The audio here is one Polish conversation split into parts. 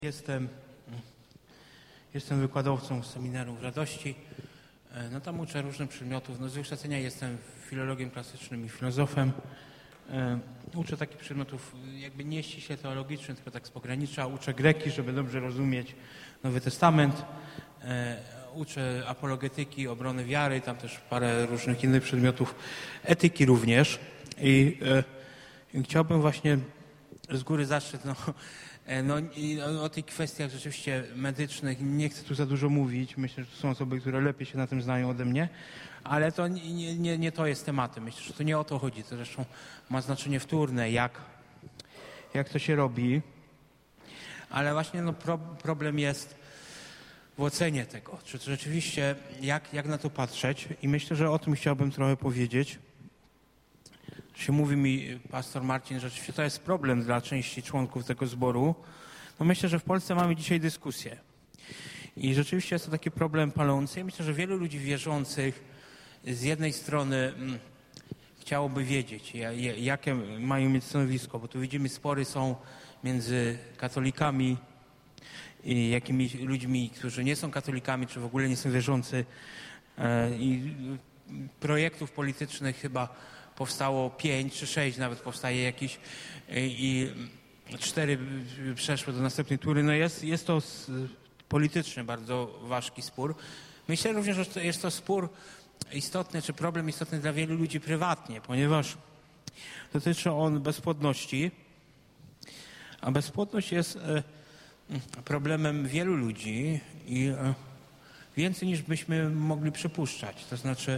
Jestem wykładowcą seminarium w Radości. No tam uczę różnych przedmiotów. No z wykształcenia jestem filologiem klasycznym i filozofem. Uczę takich przedmiotów jakby nie ściśle teologicznych, tylko tak z pogranicza. Uczę greki, żeby dobrze rozumieć Nowy Testament. Uczę apologetyki, obrony wiary, tam też parę różnych innych przedmiotów, etyki również. I chciałbym właśnie z góry zacząć o tych kwestiach rzeczywiście medycznych. Nie chcę tu za dużo mówić. Myślę, że to są osoby, które lepiej się na tym znają ode mnie, ale to nie to jest tematem. Myślę, że to nie o to chodzi. To zresztą ma znaczenie wtórne, jak to się robi. Ale właśnie problem jest w ocenie tego. Czy to rzeczywiście, jak na to patrzeć? I myślę, że o tym chciałbym trochę powiedzieć. Mówi mi pastor Marcin, że rzeczywiście to jest problem dla części członków tego zboru. No myślę, że w Polsce mamy dzisiaj dyskusję. I rzeczywiście jest to taki problem palący. Ja myślę, że wielu ludzi wierzących z jednej strony chciałoby wiedzieć, jakie mają mieć stanowisko, bo tu widzimy, spory są między katolikami i jakimiś ludźmi, którzy nie są katolikami, czy w ogóle nie są wierzący. I projektów politycznych chyba powstało 5 czy 6, nawet powstaje jakiś i 4 przeszły do następnej tury. No jest to polityczny bardzo ważki spór. Myślę również, że jest to spór istotny, czy problem istotny dla wielu ludzi prywatnie, ponieważ dotyczy on bezpłodności, a bezpłodność jest problemem wielu ludzi i więcej niż byśmy mogli przypuszczać. To znaczy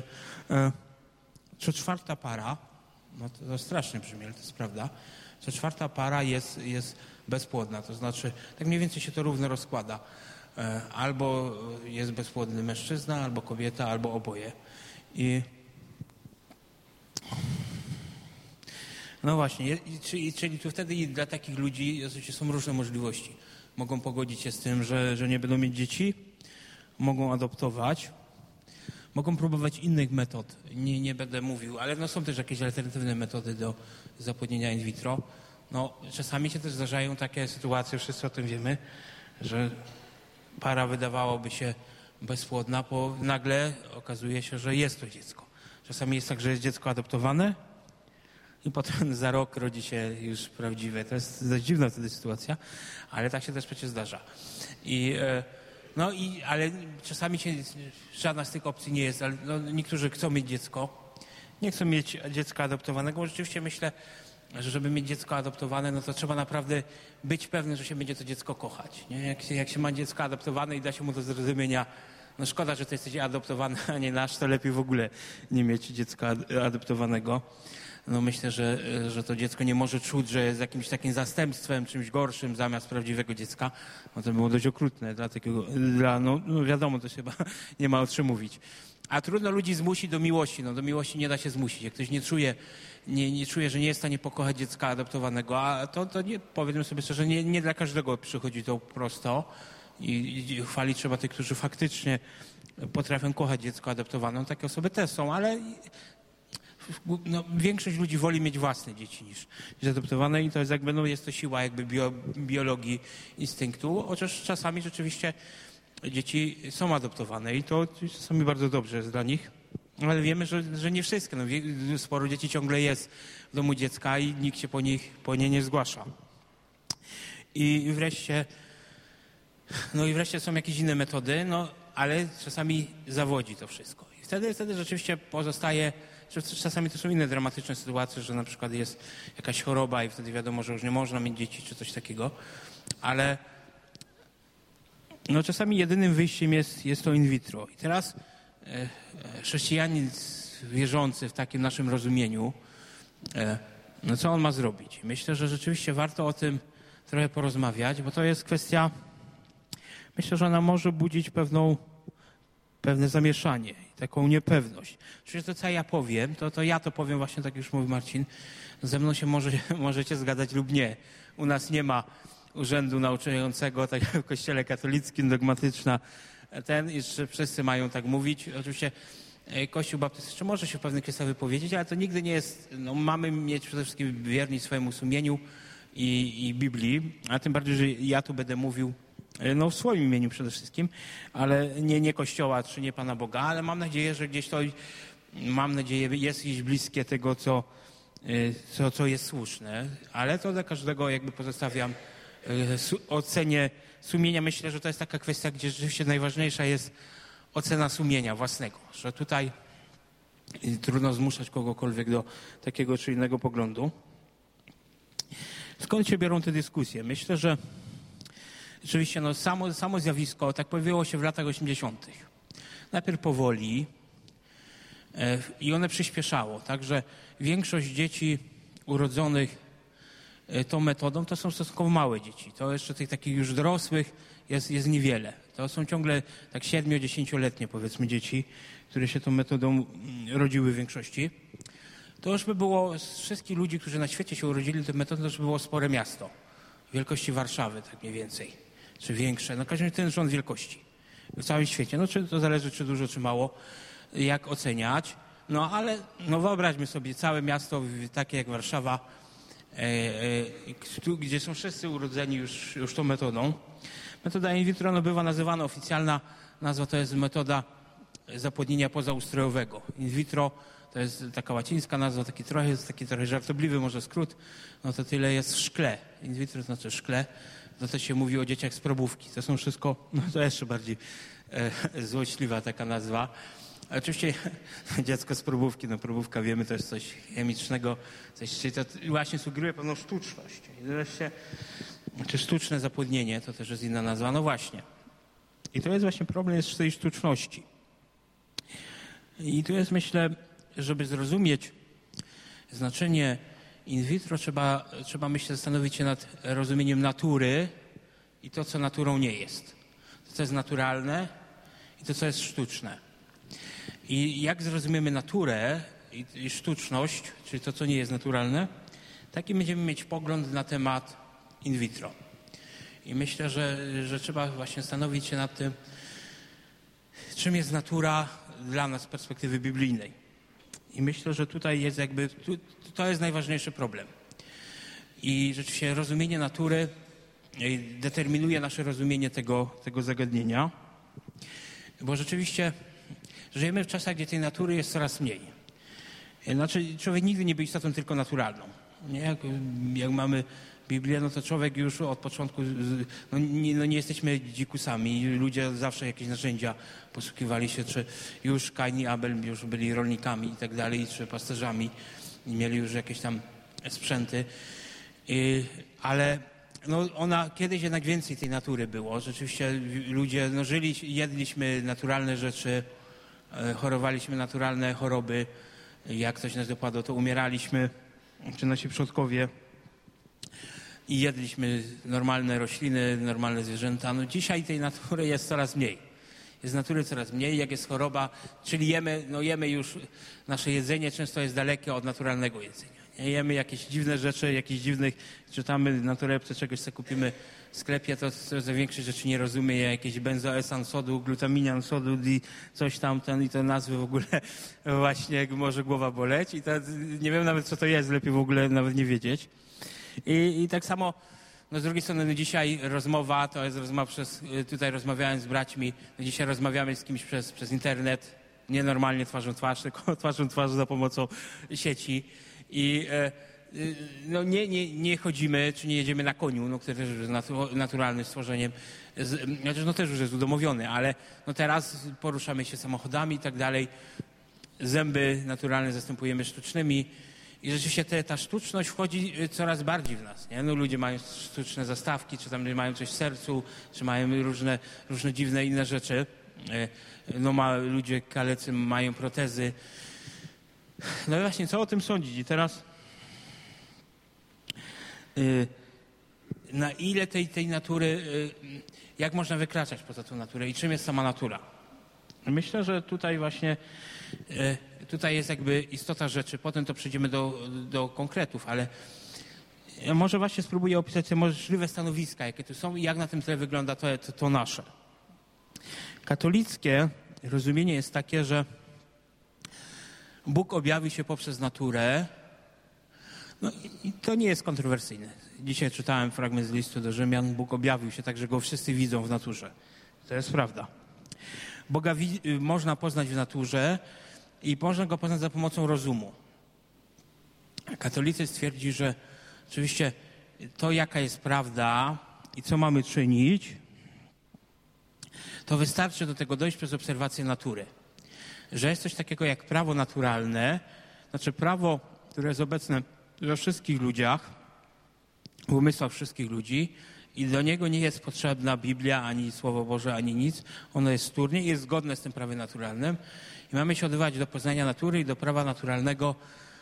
co czwarta para, no to strasznie brzmi, ale to jest prawda, co czwarta para jest bezpłodna. To znaczy, tak mniej więcej się to równo rozkłada. Albo jest bezpłodny mężczyzna, albo kobieta, albo oboje. No właśnie, czyli tu wtedy dla takich ludzi oczywiście są różne możliwości. Mogą pogodzić się z tym, że nie będą mieć dzieci, mogą adoptować, mogą próbować innych metod, nie będę mówił, ale no są też jakieś alternatywne metody do zapłodnienia in vitro. No, czasami się też zdarzają takie sytuacje, wszyscy o tym wiemy, że para wydawałoby się bezpłodna, bo nagle okazuje się, że jest to dziecko. Czasami jest tak, że jest dziecko adoptowane i potem za rok rodzi się już prawdziwe. To jest dość dziwna wtedy sytuacja, ale tak się też przecież zdarza. Ale czasami żadna z tych opcji nie jest, ale niektórzy chcą mieć dziecko, nie chcą mieć dziecka adoptowanego, bo rzeczywiście myślę, że żeby mieć dziecko adoptowane, no to trzeba naprawdę być pewny, że się będzie to dziecko kochać. Nie? Jak się ma dziecko adoptowane i da się mu do zrozumienia, no szkoda, że ty jesteś adoptowany, a nie nasz, to lepiej w ogóle nie mieć dziecka adoptowanego. No myślę, że to dziecko nie może czuć, że jest jakimś takim zastępstwem, czymś gorszym zamiast prawdziwego dziecka. No to było dość okrutne no wiadomo, to się chyba nie ma o czym mówić. A trudno ludzi zmusić do miłości. No do miłości nie da się zmusić. Jak ktoś nie czuje, że nie jest w stanie pokochać dziecka adoptowanego, a to nie, powiedzmy sobie szczerze, nie dla każdego przychodzi to prosto i chwalić trzeba tych, którzy faktycznie potrafią kochać dziecko adoptowane. No, takie osoby też są, ale większość ludzi woli mieć własne dzieci niż adoptowane i to jest jest to siła jakby biologii, instynktu, chociaż czasami rzeczywiście dzieci są adoptowane i to czasami bardzo dobrze jest dla nich, ale wiemy, że nie wszystkie. Sporo dzieci ciągle jest w domu dziecka i nikt się po nie nie zgłasza. I wreszcie są jakieś inne metody, ale czasami zawodzi to wszystko. I wtedy rzeczywiście pozostaje. Czasami to są inne dramatyczne sytuacje, że na przykład jest jakaś choroba i wtedy wiadomo, że już nie można mieć dzieci czy coś takiego, ale czasami jedynym wyjściem jest to in vitro. I teraz chrześcijanin wierzący w takim naszym rozumieniu, co on ma zrobić? Myślę, że rzeczywiście warto o tym trochę porozmawiać, bo to jest kwestia, myślę, że ona może budzić pewne zamieszanie, taką niepewność. Przecież to, co ja powiem, to ja to powiem właśnie, tak już mówi Marcin. Ze mną się możecie zgadzać lub nie. U nas nie ma urzędu nauczającego, tak jak w Kościele katolickim, dogmatyczna. Jeszcze wszyscy mają tak mówić. Oczywiście Kościół baptystyczny może się w pewnych kwestiach wypowiedzieć, ale to nigdy nie jest, mamy mieć przede wszystkim wierni swojemu sumieniu i Biblii, a tym bardziej, że ja tu będę mówił no w swoim imieniu przede wszystkim, ale nie Kościoła czy nie Pana Boga, ale mam nadzieję, że gdzieś to, jest gdzieś bliskie tego, co jest słuszne, ale to dla każdego jakby pozostawiam ocenie sumienia. Myślę, że to jest taka kwestia, gdzie rzeczywiście najważniejsza jest ocena sumienia własnego, że tutaj trudno zmuszać kogokolwiek do takiego czy innego poglądu. Skąd się biorą te dyskusje? Myślę, że rzeczywiście no, samo zjawisko tak pojawiło się w latach 80. Najpierw powoli i one przyspieszało. Także większość dzieci urodzonych tą metodą to są stosunkowo małe dzieci. To jeszcze tych takich już dorosłych jest niewiele. To są ciągle tak 7-10-letnie powiedzmy dzieci, które się tą metodą rodziły w większości. To już by było z wszystkich ludzi, którzy na świecie się urodzili tą metodą, to już by było spore miasto. Wielkości Warszawy tak mniej więcej. Czy większe. No każdy ten rząd wielkości. W całym świecie. No czy to zależy czy dużo, czy mało. Jak oceniać. No ale no wyobraźmy sobie całe miasto takie jak Warszawa, gdzie są wszyscy urodzeni już tą metodą. Metoda in vitro no, bywa nazywana, oficjalna nazwa to jest metoda zapłodnienia pozaustrojowego. In vitro to jest taka łacińska nazwa, taki trochę żartobliwy może skrót, no to tyle jest w szkle. In vitro to znaczy szkle, to się mówi o dzieciach z probówki. To są wszystko, no to jeszcze bardziej złośliwa taka nazwa. Oczywiście dziecko z probówki, no probówka wiemy, to jest coś chemicznego, czyli to właśnie sugeruje pewną sztuczność. I wreszcie, czy sztuczne zapłodnienie, to też jest inna nazwa, no właśnie. I to jest właśnie problem jest w tej sztuczności. I tu jest, myślę, żeby zrozumieć znaczenie in vitro, trzeba myślę, zastanowić się nad rozumieniem natury i to, co naturą nie jest. To, co jest naturalne i to, co jest sztuczne. I jak zrozumiemy naturę i sztuczność, czyli to, co nie jest naturalne, taki będziemy mieć pogląd na temat in vitro. I myślę, że trzeba właśnie zastanowić się nad tym, czym jest natura dla nas z perspektywy biblijnej. I myślę, że tutaj jest to jest najważniejszy problem. I rzeczywiście rozumienie natury determinuje nasze rozumienie tego zagadnienia, bo rzeczywiście żyjemy w czasach, gdzie tej natury jest coraz mniej. Znaczy, człowiek nigdy nie był istotą tylko naturalną. Nie? Jak mamy Biblię, no to człowiek już od początku, nie jesteśmy dzikusami. Ludzie zawsze jakieś narzędzia posługiwali się, czy już Kain i Abel już byli rolnikami i tak dalej, czy pasterzami i mieli już jakieś tam sprzęty. Ale no kiedyś jednak więcej tej natury było. Rzeczywiście ludzie żyli, jedliśmy naturalne rzeczy, chorowaliśmy naturalne choroby. Jak coś nas dopadło, to umieraliśmy, czy nasi przodkowie. I jedliśmy normalne rośliny, normalne zwierzęta. No dzisiaj tej natury jest coraz mniej. Jest natury coraz mniej, jak jest choroba, czyli jemy już, nasze jedzenie często jest dalekie od naturalnego jedzenia. Jemy jakieś dziwne rzeczy, jakieś dziwnych, czytamy na torebce, czegoś co kupimy w sklepie, to za większość rzeczy nie rozumie, jakieś benzoesan sodu, glutaminian sodu, coś tam, i te nazwy w ogóle właśnie może głowa boleć i to, nie wiem nawet co to jest, lepiej w ogóle nawet nie wiedzieć. I tak samo, z drugiej strony dzisiaj rozmowa, to jest rozmowa tutaj rozmawiałem z braćmi, dzisiaj rozmawiamy z kimś przez internet, nie normalnie twarzą w twarz, tylko twarzą w twarz za pomocą sieci. I nie chodzimy, czy nie jedziemy na koniu, który też jest naturalnym stworzeniem, też już jest udomowiony, ale teraz poruszamy się samochodami i tak dalej. Zęby naturalne zastępujemy sztucznymi i rzeczywiście ta sztuczność wchodzi coraz bardziej w nas. Nie? Ludzie mają sztuczne zastawki, czy tam mają coś w sercu, czy mają różne dziwne inne rzeczy. Ludzie kalecy mają protezy. No i właśnie, co o tym sądzić? I teraz na ile tej natury, jak można wykraczać poza tą naturę i czym jest sama natura? Myślę, że tutaj właśnie, tutaj jest jakby istota rzeczy, potem to przejdziemy do konkretów, ale może właśnie spróbuję opisać te możliwe stanowiska, jakie tu są i jak na tym tle wygląda to nasze. Katolickie rozumienie jest takie, że Bóg objawi się poprzez naturę. I to nie jest kontrowersyjne. Dzisiaj czytałem fragment z listu do Rzymian. Bóg objawił się tak, że go wszyscy widzą w naturze. To jest prawda. Boga można poznać w naturze i można go poznać za pomocą rozumu. Katolicyzm twierdzi, że oczywiście to, jaka jest prawda i co mamy czynić, to wystarczy do tego dojść przez obserwację natury. Że jest coś takiego jak prawo naturalne, znaczy prawo, które jest obecne we wszystkich ludziach, w umysłach wszystkich ludzi i do niego nie jest potrzebna Biblia, ani Słowo Boże, ani nic. Ono jest wtórnie i jest zgodne z tym prawem naturalnym. I mamy się odwołać do poznania natury i do prawa naturalnego,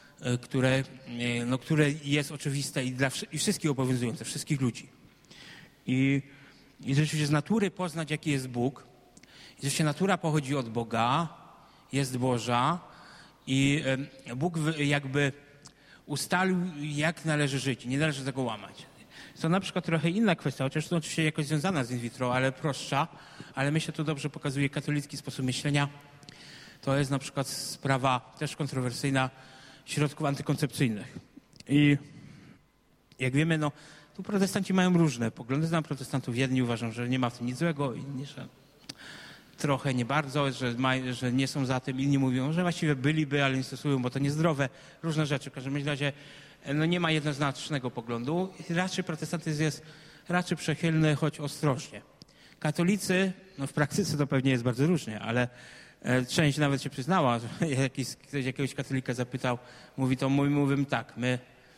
które jest oczywiste i wszystkich obowiązujące, wszystkich ludzi. I rzeczywiście z natury poznać, jaki jest Bóg. I rzeczywiście natura pochodzi od Boga, jest Boża i Bóg jakby ustalił, jak należy żyć. Nie należy tego łamać. To na przykład trochę inna kwestia, chociaż to oczywiście jakoś związana z in vitro, ale prostsza, ale myślę, to dobrze pokazuje katolicki sposób myślenia. To jest na przykład sprawa też kontrowersyjna środków antykoncepcyjnych. I jak wiemy, tu protestanci mają różne poglądy. Znam protestantów, jedni uważają, że nie ma w tym nic złego, inni, że trochę nie bardzo, że nie są za tym, inni mówią, że właściwie byliby, ale nie stosują, bo to niezdrowe. Różne rzeczy. W każdym razie nie ma jednoznacznego poglądu. Raczej protestantyzm jest raczej przychylny, choć ostrożnie. Katolicy, w praktyce to pewnie jest bardzo różnie, ale część nawet się przyznała, że ktoś jakiegoś katolika zapytał, mówimy tak, my,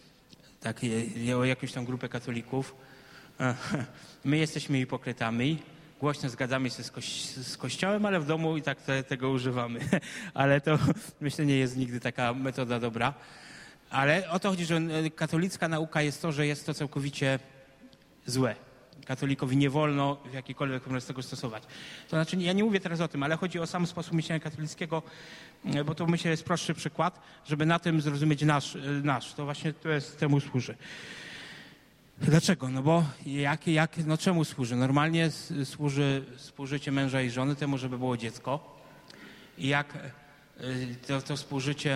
o jakąś tam grupę katolików, my jesteśmy hipokrytami, głośno zgadzamy się z Kościołem, ale w domu i tak tego używamy. Ale to myślę nie jest nigdy taka metoda dobra. Ale o to chodzi, że katolicka nauka jest to, że jest to całkowicie złe. Katolikowi nie wolno w jakikolwiek sposób tego stosować. To znaczy, ja nie mówię teraz o tym, ale chodzi o sam sposób myślenia katolickiego, bo to myślę jest prostszy przykład, żeby na tym zrozumieć nasz. To właśnie temu służy. Dlaczego? Bo czemu służy? Normalnie służy współżycie męża i żony temu, żeby było dziecko. I jak to współżycie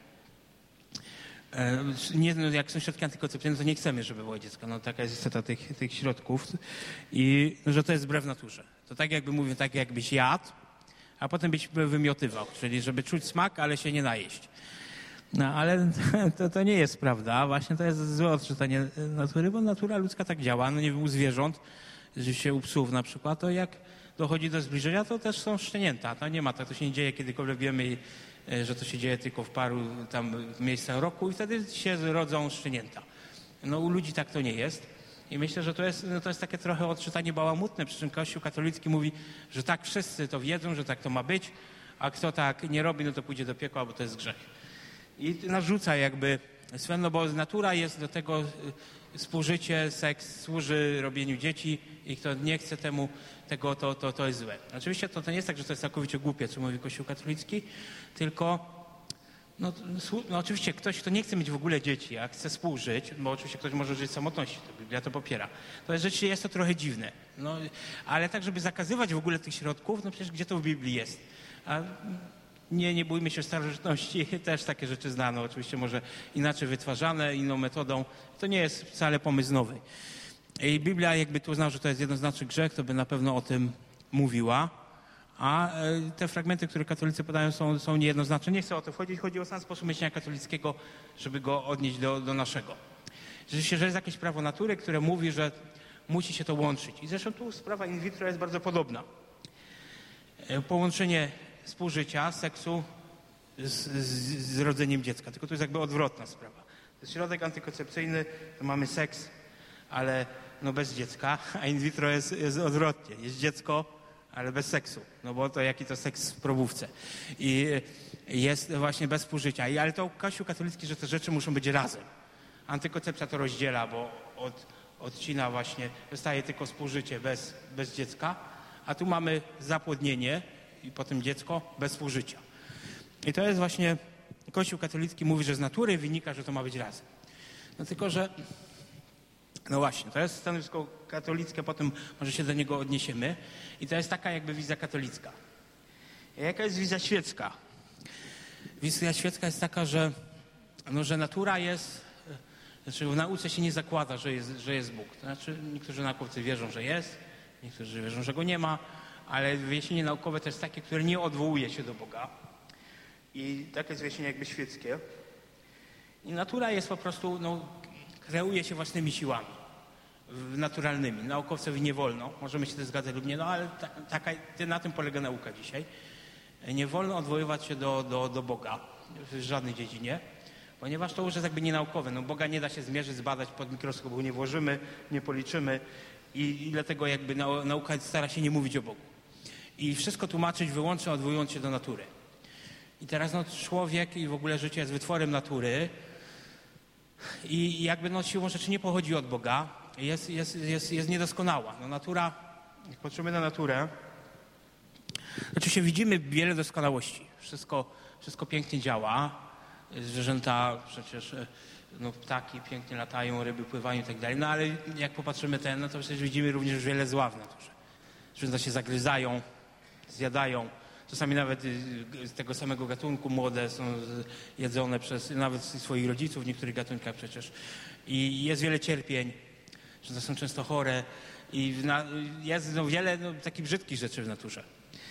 jak są środki antykoncepcyjne, to nie chcemy, żeby było dziecko. Taka jest istota tych środków. I że to jest wbrew naturze. To tak jakby mówię, tak jakbyś jadł, a potem byś wymiotywał. Czyli żeby czuć smak, ale się nie najeść. Ale to nie jest prawda. Właśnie to jest złe odczytanie natury, bo natura ludzka tak działa. Nie wiem, u zwierząt, u psów na przykład, to jak dochodzi do zbliżenia, to też są szczenięta. To się nie dzieje kiedykolwiek, wiemy, że to się dzieje tylko w paru tam miejscach roku i wtedy się rodzą szczenięta. U ludzi tak to nie jest. I myślę, że to jest takie trochę odczytanie bałamutne, przy czym Kościół katolicki mówi, że tak wszyscy to wiedzą, że tak to ma być, a kto tak nie robi, to pójdzie do piekła, bo to jest grzech. I narzuca jakby bo natura jest do tego, współżycie, seks służy robieniu dzieci i kto nie chce tego, to jest złe. Oczywiście to nie jest tak, że to jest całkowicie głupie, co mówi Kościół katolicki, tylko oczywiście ktoś, kto nie chce mieć w ogóle dzieci, a chce współżyć, bo oczywiście ktoś może żyć w samotności, to Biblia to popiera. To rzeczywiście jest to trochę dziwne. Ale tak, żeby zakazywać w ogóle tych środków, przecież gdzie to w Biblii jest? A nie bójmy się starożytności, też takie rzeczy znano, oczywiście może inaczej wytwarzane, inną metodą. To nie jest wcale pomysł nowy. I Biblia jakby tu uznała, że to jest jednoznaczny grzech, to by na pewno o tym mówiła. A te fragmenty, które katolicy podają, są niejednoznaczne. Nie chcę o to wchodzić, chodzi o sam sposób myślenia katolickiego, żeby go odnieść do naszego. Rzeczywiście, że jest jakieś prawo natury, które mówi, że musi się to łączyć. I zresztą tu sprawa in vitro jest bardzo podobna. Połączenie współżycia, seksu z rodzeniem dziecka. Tylko to jest jakby odwrotna sprawa. To jest środek antykoncepcyjny, to mamy seks, ale bez dziecka, a in vitro jest odwrotnie. Jest dziecko, ale bez seksu. Bo to jaki to seks w probówce. I jest właśnie bez współżycia. Ale to Kościół katolicki, że te rzeczy muszą być razem. Antykoncepcja to rozdziela, bo odcina właśnie, zostaje tylko współżycie bez dziecka, a tu mamy zapłodnienie i potem dziecko bez współżycia. I to jest właśnie, Kościół katolicki mówi, że z natury wynika, że to ma być razem. Tylko, że właśnie, to jest stanowisko katolickie, potem może się do niego odniesiemy. I to jest taka jakby wizja katolicka. Jaka jest wizja świecka? Wizja świecka jest taka, że natura jest, Znaczy w nauce się nie zakłada, że jest Bóg. To znaczy niektórzy naukowcy wierzą, że jest, niektórzy wierzą, że Go nie ma, ale wyjaśnienie naukowe to jest takie, które nie odwołuje się do Boga. I takie jest wyjaśnienie jakby świeckie. I natura jest po prostu, kreuje się własnymi siłami naturalnymi. Naukowcowi nie wolno, możemy się to zgadzać lub nie, ale na tym polega nauka dzisiaj. Nie wolno odwoływać się do Boga w żadnej dziedzinie, ponieważ to już jest jakby nienaukowe. Boga nie da się zmierzyć, zbadać pod mikroskop, nie włożymy, nie policzymy i dlatego jakby nauka stara się nie mówić o Bogu. I wszystko tłumaczyć wyłącznie odwołując się do natury. I teraz człowiek i w ogóle życie jest wytworem natury i jakby siłą rzeczy nie pochodzi od Boga, jest niedoskonała. Natura, jak patrzymy na naturę, oczywiście widzimy wiele doskonałości. Wszystko pięknie działa. Zwierzęta przecież, ptaki pięknie latają, ryby pływają i tak dalej. Ale jak popatrzymy to przecież widzimy również wiele zła w naturze. Zwierzęta się zagryzają, zjadają. Czasami nawet z tego samego gatunku młode są jedzone przez nawet swoich rodziców w niektórych gatunkach przecież. I jest wiele cierpień, że są często chore i jest wiele takich brzydkich rzeczy w naturze.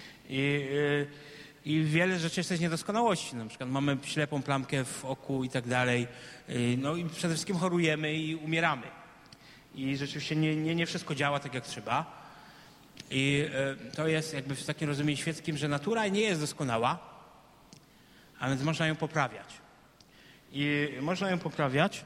I wiele rzeczy jest też niedoskonałości. Na przykład mamy ślepą plamkę w oku i tak dalej. I przede wszystkim chorujemy i umieramy. I rzeczywiście nie wszystko działa tak jak trzeba. I to jest jakby w takim rozumieniu świeckim, że natura nie jest doskonała, a więc można ją poprawiać. I można ją poprawiać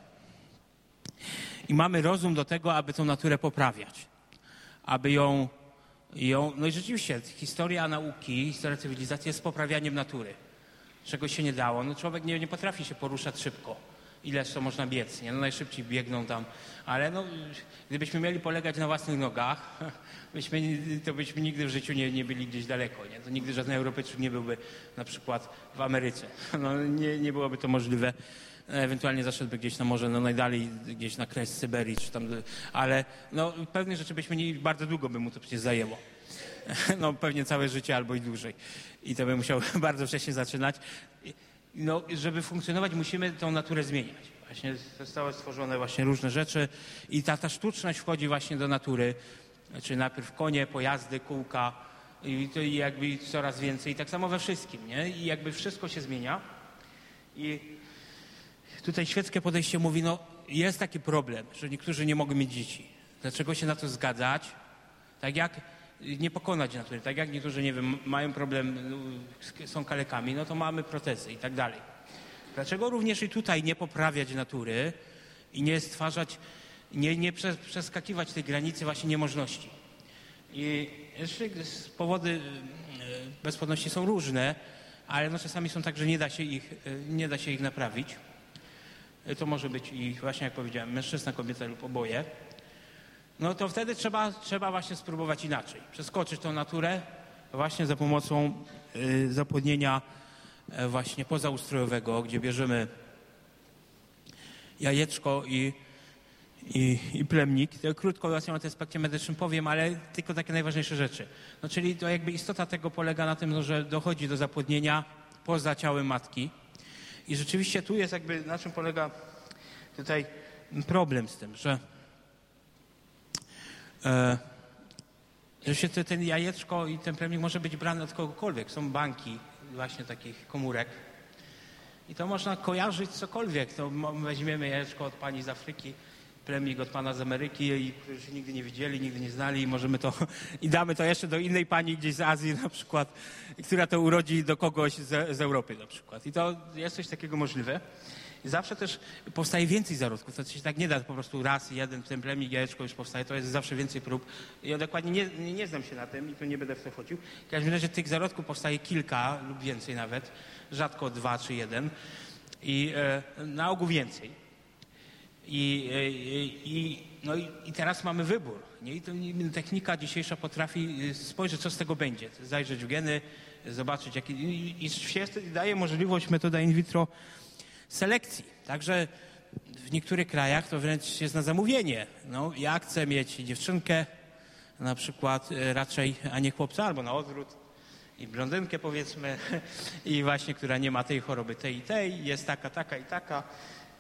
i mamy rozum do tego, aby tą naturę poprawiać. Aby ją i rzeczywiście historia nauki, historia cywilizacji jest poprawianiem natury. Czegoś się nie dało. Człowiek nie potrafi się poruszać szybko. Ileż to można biec, nie? Najszybciej biegną tam. Ale gdybyśmy mieli polegać na własnych nogach, to byśmy nigdy w życiu nie byli gdzieś daleko, nie? To nigdy żaden Europejczyk nie byłby na przykład w Ameryce. Nie byłoby to możliwe. Ewentualnie zaszedłby gdzieś na morze, najdalej gdzieś na kres Syberii, czy tam, ale pewne rzeczy bardzo długo by mu to przecież zajęło. Pewnie całe życie albo i dłużej. I to by musiał bardzo wcześnie zaczynać. Żeby funkcjonować, musimy tą naturę zmieniać. Właśnie zostały stworzone właśnie różne rzeczy i ta sztuczność wchodzi właśnie do natury. Czyli najpierw konie, pojazdy, kółka i jakby coraz więcej. I tak samo we wszystkim, nie? I jakby wszystko się zmienia. I tutaj świeckie podejście mówi, jest taki problem, że niektórzy nie mogą mieć dzieci. Dlaczego się na to zgadzać? Tak jak nie pokonać natury. Tak jak niektórzy, nie wiem, mają problem, są kalekami, to mamy protezy i tak dalej. Dlaczego również i tutaj nie poprawiać natury i nie stwarzać, nie przeskakiwać tej granicy właśnie niemożności? I jeszcze powody bezpłodności są różne, ale czasami są tak, że nie da się ich naprawić. To może być i właśnie jak powiedziałem, mężczyzna, kobieta lub oboje. To wtedy trzeba właśnie spróbować inaczej. Przeskoczyć tą naturę właśnie za pomocą zapłodnienia właśnie pozaustrojowego, gdzie bierzemy jajeczko i plemnik. To krótko właśnie o tym aspekcie medycznym powiem, ale tylko takie najważniejsze rzeczy. Czyli to jakby istota tego polega na tym, że dochodzi do zapłodnienia poza ciałem matki. I rzeczywiście tu jest jakby, na czym polega tutaj problem z tym, że rzeczywiście ten jajeczko i ten plemnik może być brany od kogokolwiek. Są banki właśnie takich komórek i to można kojarzyć cokolwiek. To weźmiemy jajeczko od pani z Afryki, plemnik od pana z Ameryki, którzy się nigdy nie widzieli, nigdy nie znali i możemy to i damy to jeszcze do innej pani gdzieś z Azji na przykład, która to urodzi do kogoś z Europy na przykład. I to jest coś takiego możliwe. I zawsze też powstaje więcej zarodków. To się tak nie da po prostu raz, jeden ten plemnik, jajeczko już powstaje. To jest zawsze więcej prób. Ja dokładnie nie znam się na tym i tu nie będę w to wchodził. W każdym razie tych zarodków powstaje kilka lub więcej nawet. Rzadko 2 czy 1. I na ogół więcej. I teraz mamy wybór. Nie? I to technika dzisiejsza potrafi spojrzeć, co z tego będzie. Zajrzeć w geny, zobaczyć, i daje możliwość metoda in vitro selekcji. Także w niektórych krajach to wręcz jest na zamówienie. Ja chcę mieć dziewczynkę na przykład raczej, a nie chłopca, albo na odwrót. I blondynkę powiedzmy, i właśnie, która nie ma tej choroby, tej i tej, jest taka, taka i taka.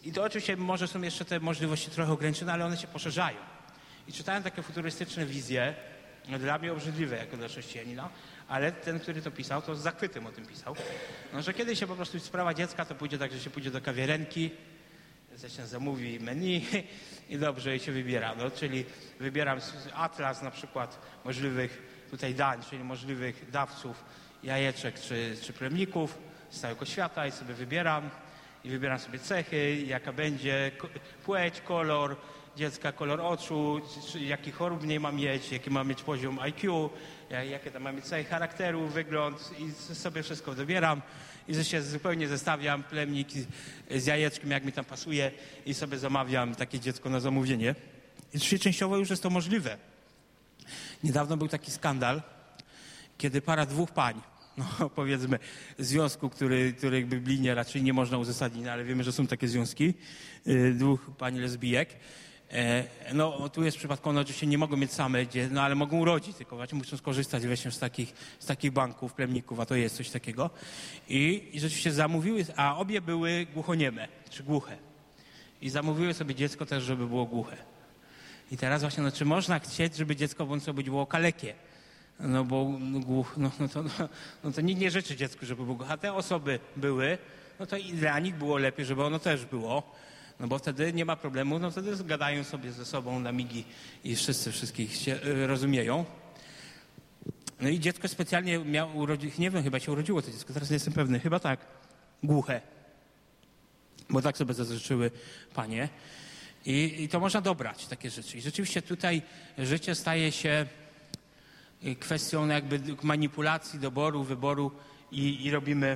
I to oczywiście może są jeszcze te możliwości trochę ograniczone, ale one się poszerzają. I czytałem takie futurystyczne wizje, dla mnie obrzydliwe jako dla chrześcijanina, ale ten, który to pisał, to z zachwytem o tym pisał, no, że kiedyś się po prostu sprawa dziecka to pójdzie tak, że się pójdzie do kawiarenki, się zamówi menu i dobrze się wybiera. No, czyli wybieram atlas na przykład możliwych tutaj dań, czyli możliwych dawców jajeczek czy plemników z całego świata i sobie wybieram. I wybieram sobie cechy, jaka będzie płeć, kolor dziecka, kolor oczu, jaki chorób w niej ma mieć, jaki ma mieć poziom IQ, jakie tam ma mieć cechy charakteru, wygląd i sobie wszystko dobieram i się zupełnie zestawiam plemnik z jajeczkiem, jak mi tam pasuje i sobie zamawiam takie dziecko na zamówienie. I częściowo już jest to możliwe. Niedawno był taki skandal, kiedy para dwóch pań, no powiedzmy związku, który biblijnie raczej nie można uzasadnić, no, ale wiemy, że są takie związki, dwóch pań lesbijek. No tu jest przypadkowo, no, oczywiście nie mogą mieć same, no ale mogą urodzić, tylko właśnie muszą skorzystać właśnie z takich banków, plemników, a to jest coś takiego. I rzeczywiście zamówiły, a obie były głuchonieme, czy głuche. I zamówiły sobie dziecko też, żeby było głuche. I teraz właśnie, no czy można chcieć, żeby dziecko bądź co było kalekie? No bo no to nikt nie życzy dziecku, żeby było głuche. A te osoby były, no to i dla nich było lepiej, żeby ono też było. No bo wtedy nie ma problemu, no wtedy gadają sobie ze sobą na migi i wszyscy wszystkich się rozumieją. No i dziecko specjalnie miało urodzić, nie wiem, chyba się urodziło to dziecko, teraz nie jestem pewny, chyba tak, głuche. Bo tak sobie zażyczyły panie. I to można dobrać, takie rzeczy. I rzeczywiście tutaj życie staje się kwestią jakby manipulacji, doboru, wyboru i robimy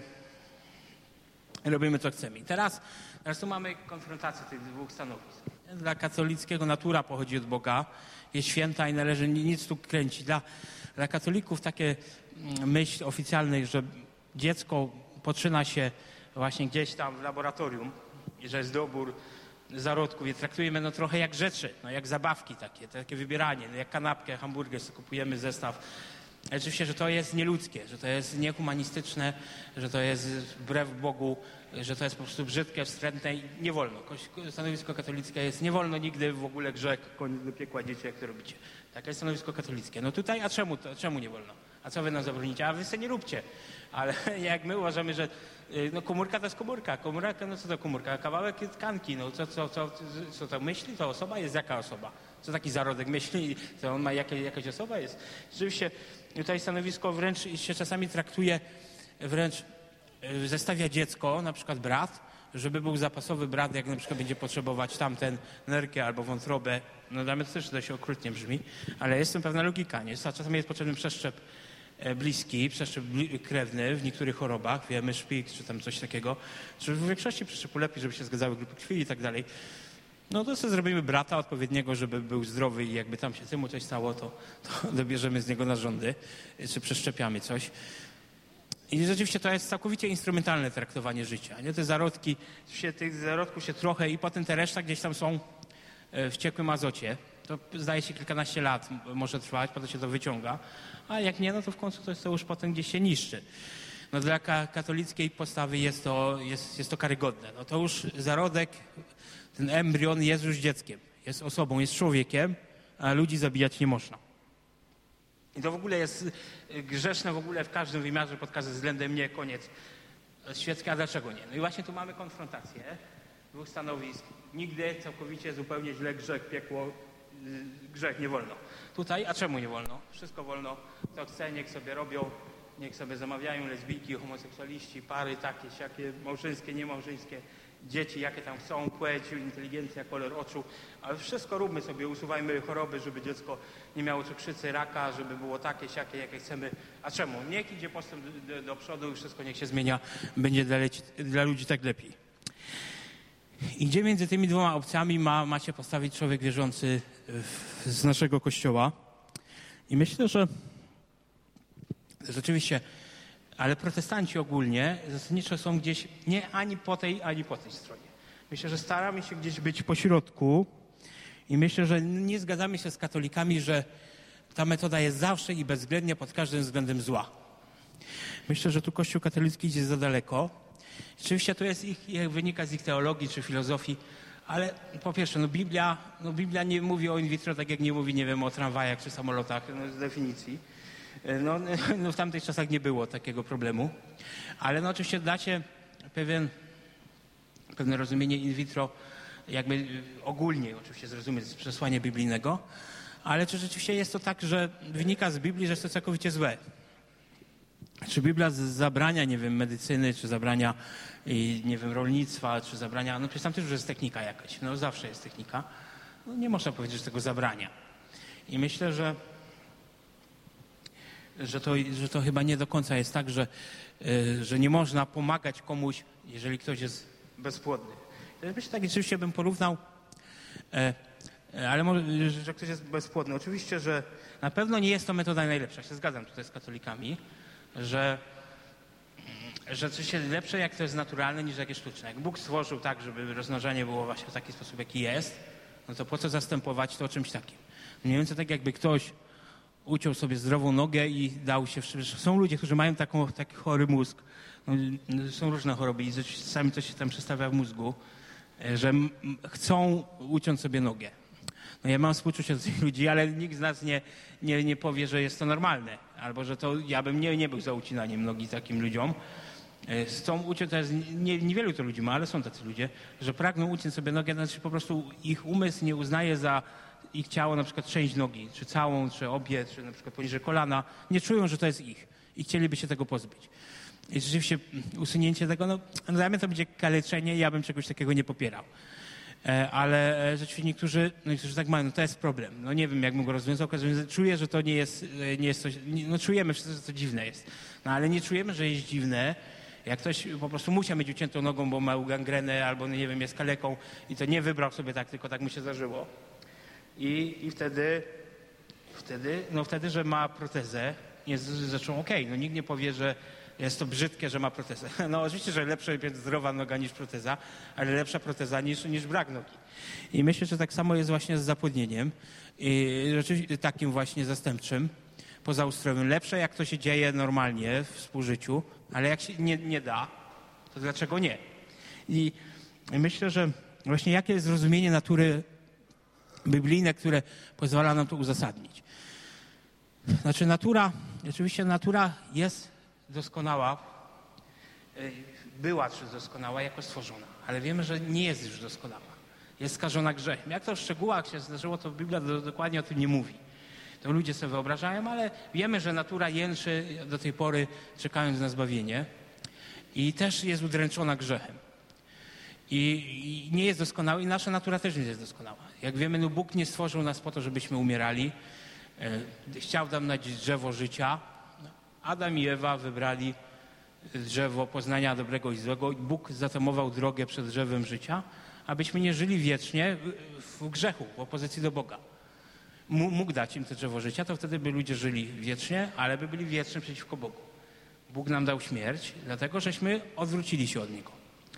co chcemy. I teraz tu mamy konfrontację tych dwóch stanowisk. Dla katolickiego natura pochodzi od Boga, jest święta i należy nic tu kręcić. Dla katolików takie myśl oficjalnej, że dziecko poczyna się właśnie gdzieś tam w laboratorium i że jest dobór zarodków i traktujemy no trochę jak rzeczy, no jak zabawki takie wybieranie, no jak kanapkę, hamburger, sobie kupujemy zestaw. Ale oczywiście, że to jest nieludzkie, że to jest niehumanistyczne, że to jest wbrew Bogu, że to jest po prostu brzydkie, wstrętne i nie wolno. Stanowisko katolickie jest nie wolno nigdy w ogóle grzech, koniec do piekła dzieci, jak to robicie. Takie jest stanowisko katolickie. No tutaj, a czemu nie wolno? A co wy nam zabronicie? A wy sobie nie róbcie. Ale jak my uważamy, że no komórka to jest komórka. Komórka, no co to komórka? Kawałek tkanki. No co to myśli? To osoba jest jaka osoba? Co taki zarodek myśli? To on ma jakaś osoba jest? Rzeczywiście tutaj stanowisko wręcz się czasami traktuje, zestawia dziecko, na przykład brat, żeby był zapasowy brat, jak na przykład będzie potrzebować tamten nerkę albo wątrobę. No dla mnie to też dość okrutnie brzmi, ale jest w tym pewna logika. Nie? Czasami jest potrzebny przeszczep bliski, przeszczep krewny w niektórych chorobach, wiemy, szpik czy tam coś takiego, czy w większości przeszczepu lepiej, żeby się zgadzały grupy krwi i tak dalej. No to sobie zrobimy brata odpowiedniego, żeby był zdrowy i jakby tam się temu coś stało, to dobierzemy z niego narządy, czy przeszczepiamy coś. I rzeczywiście to jest całkowicie instrumentalne traktowanie życia. Nie? Te zarodki, tych zarodków się trochę i potem te reszta gdzieś tam są w ciekłym azocie. To zdaje się kilkanaście lat może trwać, potem się to wyciąga. A jak nie, no to w końcu to już potem gdzieś się niszczy. No dla katolickiej postawy jest to karygodne. No to już zarodek, ten embrion jest już dzieckiem, jest osobą, jest człowiekiem, a ludzi zabijać nie można. I to w ogóle jest grzeszne w ogóle w każdym wymiarze, pod każdym względem, nie, koniec świecki, a dlaczego nie? No i właśnie tu mamy konfrontację dwóch stanowisk. Nigdy całkowicie, zupełnie źle, grzech, piekło, grzech nie wolno. Tutaj, a czemu nie wolno? Wszystko wolno, kto chce, niech sobie robią, niech sobie zamawiają lesbijki, homoseksualiści, pary takie, siakie, małżeńskie, niemałżeńskie, dzieci, jakie tam chcą, płeć, inteligencja, kolor oczu, ale wszystko róbmy sobie, usuwajmy choroby, żeby dziecko nie miało cukrzycy, raka, żeby było takie, siakie, jakie chcemy. A czemu? Niech idzie postęp do przodu i wszystko niech się zmienia, będzie dla ludzi tak lepiej. I gdzie między tymi dwoma opcjami ma się postawić człowiek wierzący z naszego Kościoła? I myślę, że rzeczywiście, ale protestanci ogólnie zasadniczo są gdzieś nie ani po tej stronie. Myślę, że staramy się gdzieś być po środku i myślę, że nie zgadzamy się z katolikami, że ta metoda jest zawsze i bezwzględnie pod każdym względem zła. Myślę, że tu Kościół katolicki idzie za daleko Oczywiście to jest wynika z ich teologii czy filozofii, ale po pierwsze, Biblia nie mówi o in vitro tak jak nie mówi, nie wiem, o tramwajach czy samolotach, z definicji. W tamtych czasach nie było takiego problemu, ale oczywiście dacie pewne rozumienie in vitro, jakby ogólnie oczywiście zrozumieć przesłanie biblijnego, ale czy rzeczywiście jest to tak, że wynika z Biblii, że jest to całkowicie złe? Czy Biblia zabrania, nie wiem, medycyny, czy zabrania, nie wiem, rolnictwa, czy zabrania, przecież tam też już jest technika jakaś, zawsze jest technika. Nie można powiedzieć, że tego zabrania. I myślę, że to chyba nie do końca jest tak, że nie można pomagać komuś, jeżeli ktoś jest bezpłodny. Myślę, tak rzeczywiście bym porównał, ale może, że ktoś jest bezpłodny. Oczywiście, że na pewno nie jest to metoda najlepsza. Ja się zgadzam tutaj z katolikami, że coś jest lepsze, jak to jest naturalne, niż jak jest sztuczne. Jak Bóg stworzył tak, żeby rozmnażanie było właśnie w taki sposób, jaki jest, to po co zastępować to czymś takim? Mniej więcej tak, jakby ktoś uciął sobie zdrową nogę i dał się... Są ludzie, którzy mają taki chory mózg. Są różne choroby i czasami coś się tam przestawia w mózgu, że chcą uciąć sobie nogę. Ja mam współczucie do tych ludzi, ale nikt z nas nie powie, że jest to normalne. Albo, że to ja bym nie był za ucinaniem nogi takim ludziom. Chcą uciąć, to jest, niewielu to ludzi ma, ale są tacy ludzie, że pragną uciąć sobie nogę, znaczy po prostu ich umysł nie uznaje za ich ciało na przykład część nogi, czy całą, czy obie, czy na przykład poniżej kolana. Nie czują, że to jest ich i chcieliby się tego pozbyć. I rzeczywiście usunięcie tego, dla mnie to będzie kaleczenie i ja bym czegoś takiego nie popierał. Ale rzeczywiście niektórzy tak mają, to jest problem. Nie wiem, jak bym go rozwiązał, czuję, że to nie jest coś, czujemy wszyscy, że to dziwne jest. Ale nie czujemy, że jest dziwne, jak ktoś po prostu musiał mieć uciętą nogą, bo ma gangrenę albo, nie wiem, jest kaleką i to nie wybrał sobie tak, tylko tak mu się zdarzyło. I wtedy, że ma protezę, jest rzeczą okej. Nikt nie powie, że jest to brzydkie, że ma protezę. Oczywiście, że lepsza jest zdrowa noga niż proteza, ale lepsza proteza niż brak nogi. I myślę, że tak samo jest właśnie z zapłodnieniem, rzeczywiście takim właśnie zastępczym, pozaustrojowym. Lepsze, jak to się dzieje normalnie w współżyciu, ale jak się nie da, to dlaczego nie? I myślę, że właśnie jakie jest zrozumienie natury biblijne, które pozwala nam to uzasadnić. Oczywiście natura jest doskonała, była czy doskonała jako stworzona, ale wiemy, że nie jest już doskonała. Jest skażona grzechem. Jak to w szczegółach się zdarzyło, to Biblia dokładnie o tym nie mówi. To ludzie sobie wyobrażają, ale wiemy, że natura jęczy do tej pory, czekając na zbawienie i też jest udręczona grzechem. I nie jest doskonała i nasza natura też nie jest doskonała. Jak wiemy, Bóg nie stworzył nas po to, żebyśmy umierali. Chciał nam dać drzewo życia. Adam i Ewa wybrali drzewo poznania dobrego i złego. Bóg zatamował drogę przed drzewem życia, abyśmy nie żyli wiecznie w grzechu, w opozycji do Boga. Mógł dać im to drzewo życia, to wtedy by ludzie żyli wiecznie, ale by byli wieczni przeciwko Bogu. Bóg nam dał śmierć, dlatego żeśmy odwrócili się od Niego.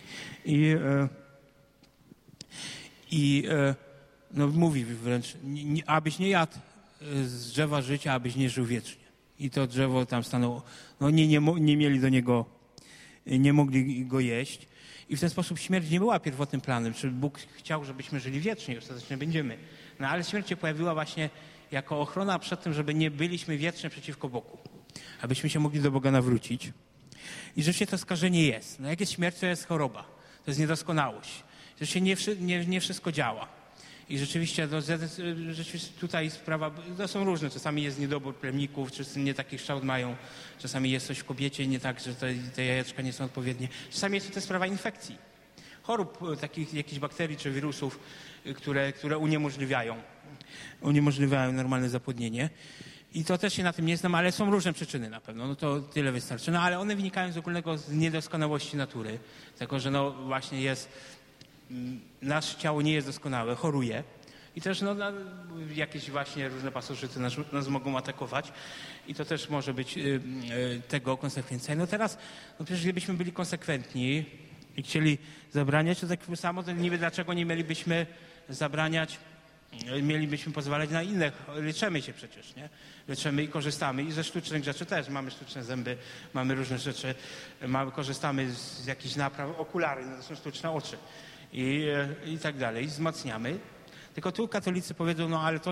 Mówi wręcz, abyś nie jadł z drzewa życia, abyś nie żył wiecznie. I to drzewo tam stanęło, nie mieli do niego, nie mogli go jeść. I w ten sposób śmierć nie była pierwotnym planem. Czy Bóg chciał, żebyśmy żyli wiecznie i ostatecznie będziemy. Ale śmierć się pojawiła właśnie jako ochrona przed tym, żeby nie byliśmy wiecznie przeciwko Bogu. Abyśmy się mogli do Boga nawrócić. I rzeczywiście to skażenie jest. Jak jest śmierć, to jest choroba. To jest niedoskonałość. Rzeczywiście nie wszystko działa. I rzeczywiście, tutaj sprawa, to są różne. Czasami jest niedobór plemników, czasami nie taki kształt mają. Czasami jest coś w kobiecie nie tak, że te jajeczka nie są odpowiednie. Czasami jest to sprawa infekcji. Chorób, takich jakichś bakterii czy wirusów, które uniemożliwiają normalne zapłodnienie. I to też się na tym nie znam, ale są różne przyczyny na pewno. To tyle wystarczy. Ale one wynikają z ogólnego z niedoskonałości natury. Tego, że właśnie nasze ciało nie jest doskonałe, choruje. I też jakieś właśnie różne pasożyty nas mogą atakować. I to też może być tego konsekwencja. Teraz, przecież gdybyśmy byli konsekwentni i chcieli zabraniać, to tak samo, to niby dlaczego nie mielibyśmy zabraniać Mielibyśmy pozwalać na inne, leczymy się przecież, nie? Leczymy i korzystamy i ze sztucznych rzeczy też. Mamy sztuczne zęby, mamy różne rzeczy, korzystamy z jakichś napraw, okulary, no to są sztuczne oczy i tak dalej, i wzmacniamy. Tylko tu katolicy powiedzą, no ale to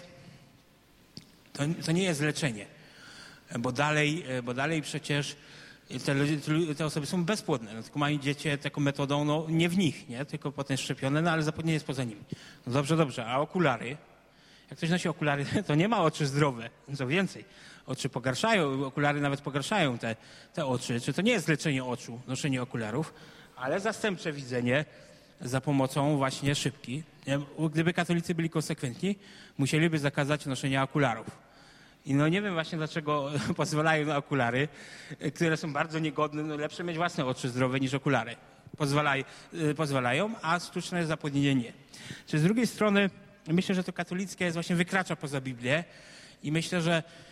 nie jest leczenie, bo dalej przecież te osoby są bezpłodne, no, tylko mają dziecię taką metodą, no nie w nich, nie? Tylko potem szczepione, no ale zapłodnienie jest poza nimi. No dobrze, a okulary? Jak ktoś nosi okulary, to nie ma oczy zdrowe, co więcej. Oczy pogarszają, okulary nawet pogarszają te oczy. Czy to nie jest leczenie oczu, noszenie okularów, ale zastępcze widzenie za pomocą właśnie szybki. Gdyby katolicy byli konsekwentni, musieliby zakazać noszenia okularów. I no nie wiem właśnie dlaczego pozwalają na okulary, które są bardzo niegodne. No lepsze mieć własne oczy zdrowe niż okulary. Pozwalają, a sztuczne zapłodnienie nie. Czy z drugiej strony myślę, że to katolickie jest właśnie wykracza poza Biblię i myślę,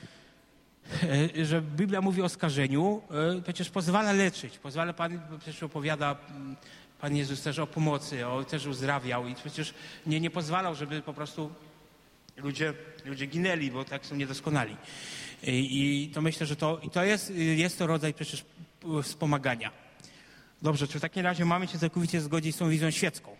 że Biblia mówi o skażeniu, przecież pozwala leczyć. Przecież opowiada Pan Jezus też o pomocy, też uzdrawiał i przecież nie pozwalał, żeby po prostu ludzie ginęli, bo tak są niedoskonali. I to myślę, że jest to rodzaj przecież wspomagania. Dobrze, czy w takim razie mamy się całkowicie zgodzić z tą wizją świecką?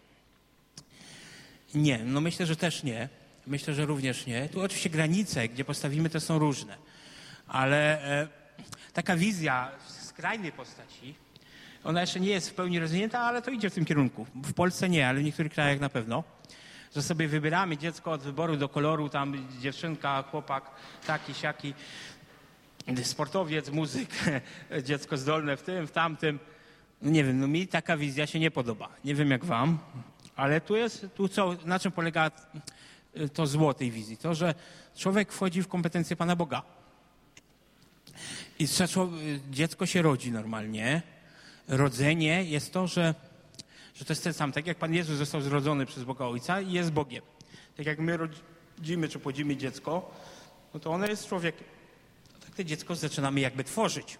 Nie, no myślę, że też nie. Myślę, że również nie. Tu oczywiście granice, gdzie postawimy, to są różne. Ale taka wizja skrajnej postaci, ona jeszcze nie jest w pełni rozwinięta, ale to idzie w tym kierunku. W Polsce nie, ale w niektórych krajach na pewno. Że sobie wybieramy dziecko od wyboru do koloru, tam dziewczynka, chłopak, taki, siaki, sportowiec, muzyk, dziecko zdolne w tym, w tamtym. Nie wiem, no mi taka wizja się nie podoba. Nie wiem jak wam, ale na czym polega to zło tej wizji? To, że człowiek wchodzi w kompetencje Pana Boga. I dziecko się rodzi normalnie. Rodzenie jest to, że to jest ten sam. Tak jak Pan Jezus został zrodzony przez Boga Ojca i jest Bogiem. Tak jak my rodzimy czy płodzimy dziecko, no to ono jest człowiekiem. Tak to dziecko zaczynamy jakby tworzyć.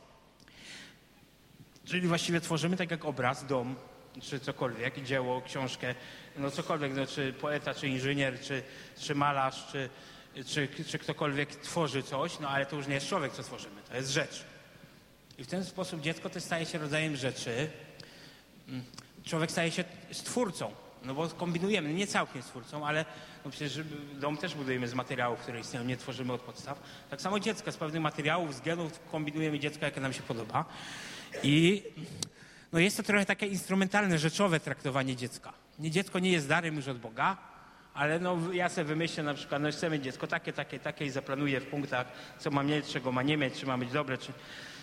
Czyli właściwie tworzymy tak jak obraz, dom, czy cokolwiek, dzieło, książkę, no cokolwiek, no, czy poeta, czy inżynier, czy malarz, czy ktokolwiek tworzy coś, no ale to już nie jest człowiek, co tworzymy, to jest rzecz. I w ten sposób dziecko też staje się rodzajem rzeczy. Człowiek staje się stwórcą, no bo kombinujemy, nie całkiem stwórcą, ale no przecież dom też budujemy z materiałów, które istnieją, nie tworzymy od podstaw. Tak samo dziecko, z pewnych materiałów, z genów kombinujemy dziecko, jakie nam się podoba. I no jest to trochę takie instrumentalne, rzeczowe traktowanie dziecka. Dziecko nie jest darem już od Boga, ale no ja sobie wymyślę na przykład, no chcemy dziecko takie i zaplanuję w punktach, co ma mieć, czego ma nie mieć, czy ma być dobre, czy...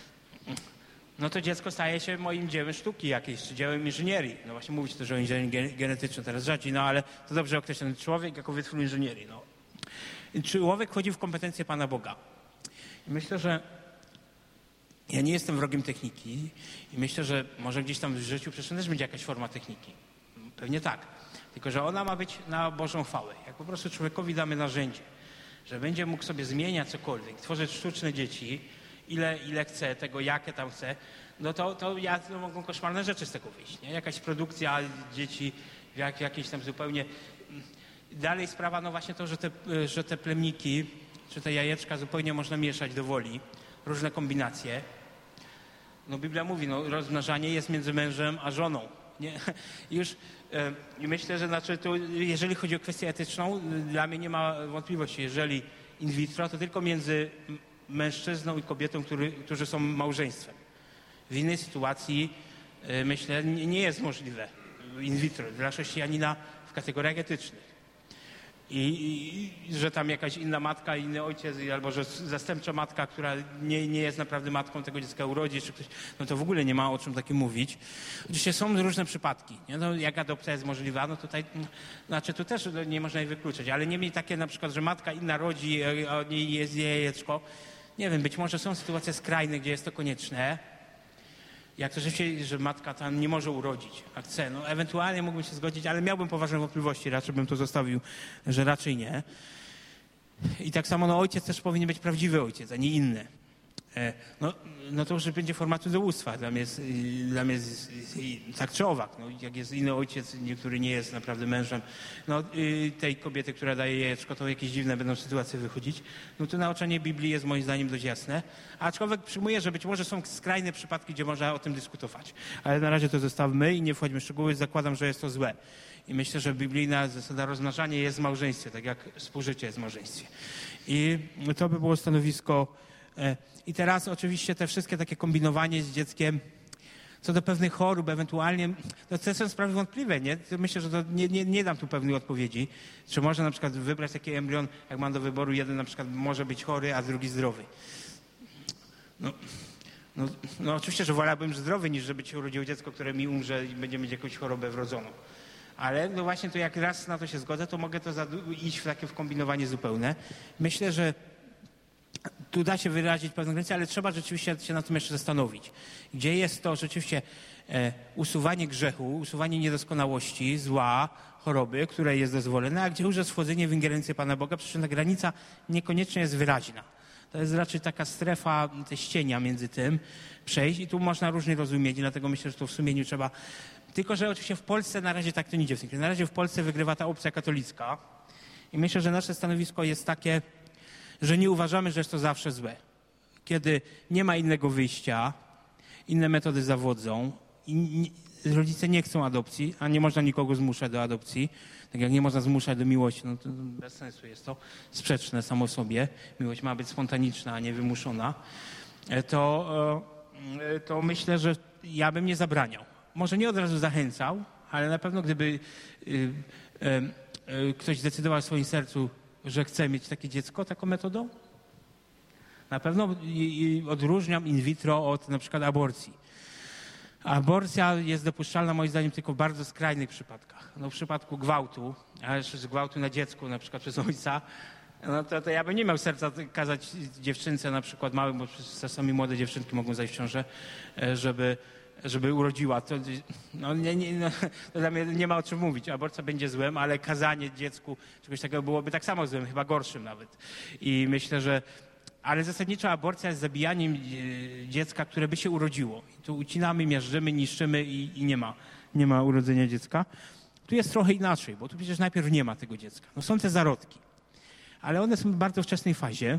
No to dziecko staje się moim dziełem sztuki jakiejś, czy dziełem inżynierii. No właśnie mówić też o inżynierii genetycznej teraz rzadziej, no ale to dobrze określony człowiek jako wytwór inżynierii. No. Człowiek wchodzi w kompetencje Pana Boga. I myślę, że ja nie jestem wrogiem techniki i myślę, że może gdzieś tam w życiu przecież też będzie jakaś forma techniki. Pewnie tak. Tylko że ona ma być na Bożą chwałę. Jak po prostu człowiekowi damy narzędzie, że będzie mógł sobie zmieniać cokolwiek, tworzyć sztuczne dzieci, ile chce, tego jakie tam chce, no to mogą koszmarne rzeczy z tego wyjść. Nie? Jakaś produkcja dzieci w jakiejś tam zupełnie... Dalej sprawa, no właśnie to, że te plemniki, czy te jajeczka zupełnie można mieszać do woli, różne kombinacje. No Biblia mówi, no rozmnażanie jest między mężem a żoną. Nie? I myślę, że jeżeli chodzi o kwestię etyczną, dla mnie nie ma wątpliwości. Jeżeli in vitro, to tylko między mężczyzną i kobietą, którzy są małżeństwem. W innej sytuacji, myślę, nie jest możliwe in vitro dla chrześcijanina w kategoriach etycznych. I że tam jakaś inna matka, inny ojciec, albo że zastępcza matka, która nie jest naprawdę matką tego dziecka urodzi, czy ktoś, no to w ogóle nie ma o czym takim mówić. Oczywiście są różne przypadki. Nie? No, jak adopcja jest możliwa, no tutaj, znaczy tu też nie można jej wykluczyć, ale niemniej takie na przykład, że matka inna rodzi, a od niej jest jajeczko. Nie wiem, być może są sytuacje skrajne, gdzie jest to konieczne. Jak to rzeczywiście, że matka tam nie może urodzić, a chce. No ewentualnie mógłbym się zgodzić, ale miałbym poważne wątpliwości, raczej bym to zostawił, że raczej nie. I tak samo no, ojciec też powinien być prawdziwy ojciec, a nie inny. No to już będzie format cudzołóstwa. Dla mnie jest tak czy owak. No, jak jest inny ojciec, który nie jest naprawdę mężem tej kobiety, która daje jajeczko, to jakieś dziwne będą sytuacje wychodzić. No to nauczanie Biblii jest moim zdaniem dość jasne. Aczkolwiek przyjmuję, że być może są skrajne przypadki, gdzie można o tym dyskutować. Ale na razie to zostawmy i nie wchodźmy w szczegóły. Zakładam, że jest to złe. I myślę, że biblijna zasada rozmnażania jest w małżeństwie, tak jak współżycie jest w małżeństwie. I to by było stanowisko. I teraz oczywiście te wszystkie takie kombinowanie z dzieckiem co do pewnych chorób ewentualnie, to są sprawy wątpliwe, nie? Myślę, że to nie dam tu pewnej odpowiedzi. Czy można na przykład wybrać taki embrion, jak mam do wyboru, jeden na przykład może być chory, a drugi zdrowy. No oczywiście, że wolałbym zdrowy, niż żeby się urodziło dziecko, które mi umrze i będzie mieć jakąś chorobę wrodzoną. Ale no właśnie to jak raz na to się zgodzę, to mogę to iść w takie kombinowanie zupełne. Myślę, że tu da się wyrazić pewne granice, ale trzeba rzeczywiście się nad tym jeszcze zastanowić. Gdzie jest to rzeczywiście usuwanie grzechu, usuwanie niedoskonałości, zła, choroby, które jest dozwolone, a gdzie już jest wchodzenie w ingerencję Pana Boga, przecież ta granica niekoniecznie jest wyraźna. To jest raczej taka strefa cienia między tym przejść i tu można różnie rozumieć, dlatego myślę, że to w sumieniu trzeba. Tylko że oczywiście w Polsce na razie tak to nie idzie. Na razie w Polsce wygrywa ta opcja katolicka i myślę, że nasze stanowisko jest takie, że nie uważamy, że jest to zawsze złe. Kiedy nie ma innego wyjścia, inne metody zawodzą i rodzice nie chcą adopcji, a nie można nikogo zmuszać do adopcji, tak jak nie można zmuszać do miłości, no to bez sensu jest to, sprzeczne samo w sobie. Miłość ma być spontaniczna, a nie wymuszona. To myślę, że ja bym nie zabraniał. Może nie od razu zachęcał, ale na pewno gdyby ktoś zdecydował w swoim sercu, że chce mieć takie dziecko taką metodą, na pewno odróżniam in vitro od na przykład aborcji. Aborcja jest dopuszczalna moim zdaniem tylko w bardzo skrajnych przypadkach. No w przypadku gwałtu, a jeszcze z gwałtu na dziecku, na przykład przez ojca, no to ja bym nie miał serca kazać dziewczynce na przykład małym, bo czasami młode dziewczynki mogą zajść w ciążę, żeby urodziła. To dla mnie nie ma o czym mówić. Aborcja będzie złem, ale kazanie dziecku czegoś takiego byłoby tak samo złem, chyba gorszym nawet. I myślę, ale zasadniczo aborcja jest zabijaniem dziecka, które by się urodziło. I tu ucinamy, miażdżymy, niszczymy i nie ma urodzenia dziecka. Tu jest trochę inaczej, bo tu przecież najpierw nie ma tego dziecka. No są te zarodki, ale one są w bardzo wczesnej fazie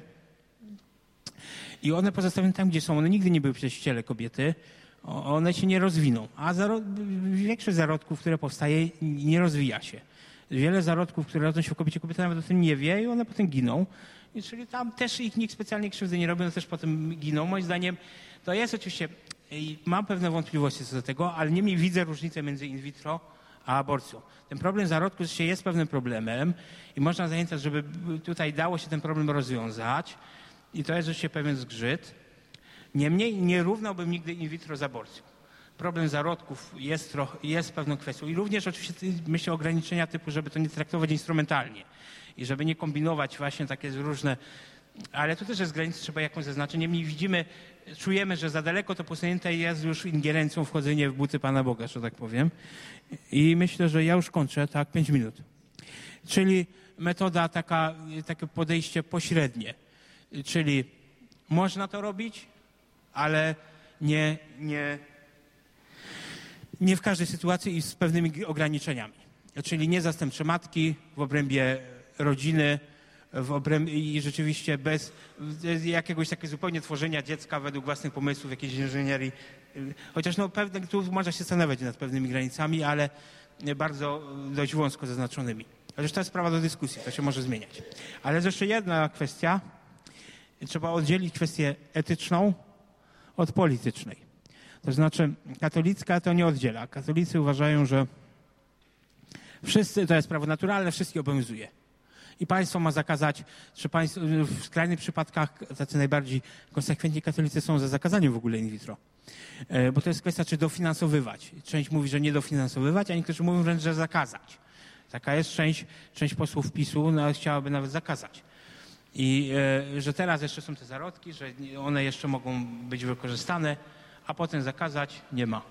i one pozostawione tam, gdzie są. One nigdy nie były przecież w ciele kobiety. One się nie rozwiną, a większość zarodków, które powstaje, nie rozwija się. Wiele zarodków, które rodzą się w kobiecie, kobieta nawet o tym nie wie i one potem giną. I czyli tam też ich nikt specjalnie krzywdy nie robi, one też potem giną. Moim zdaniem to jest oczywiście, mam pewne wątpliwości co do tego, ale niemniej widzę różnicę między in vitro a aborcją. Ten problem zarodków jest pewnym problemem i można zachęcać, żeby tutaj dało się ten problem rozwiązać i to jest rzeczywiście pewien zgrzyt. Niemniej nie równałbym nigdy in vitro z aborcją. Problem zarodków jest pewną kwestią i również oczywiście myślę o ograniczenia typu, żeby to nie traktować instrumentalnie i żeby nie kombinować właśnie takie różne, ale tu też jest granica, trzeba jakąś zaznaczyć. Niemniej czujemy, że za daleko to posunięte jest już ingerencją wchodzenie w buty Pana Boga, że tak powiem. I myślę, że ja już kończę, 5 minut. Czyli metoda takie podejście pośrednie, czyli można to robić, ale nie w każdej sytuacji i z pewnymi ograniczeniami. Czyli nie zastępcze matki w obrębie rodziny i rzeczywiście bez jakiegoś takiego zupełnie tworzenia dziecka według własnych pomysłów, jakiejś inżynierii. Chociaż tu można się zastanawiać nad pewnymi granicami, ale bardzo dość wąsko zaznaczonymi. Chociaż to jest sprawa do dyskusji, to się może zmieniać. Ale jest jeszcze jedna kwestia. Trzeba oddzielić kwestię etyczną od politycznej. To znaczy katolicka to nie oddziela. Katolicy uważają, że to jest prawo naturalne, wszystkich obowiązuje. I państwo ma zakazać, czy w skrajnych przypadkach, tacy najbardziej konsekwentni katolicy są za zakazaniem w ogóle in vitro. Bo to jest kwestia, czy dofinansowywać. Część mówi, że nie dofinansowywać, a niektórzy mówią wręcz, że zakazać. Taka jest część posłów PiS-u, chciałaby nawet zakazać. I że teraz jeszcze są te zarodki, że one jeszcze mogą być wykorzystane, a potem zakazać nie ma.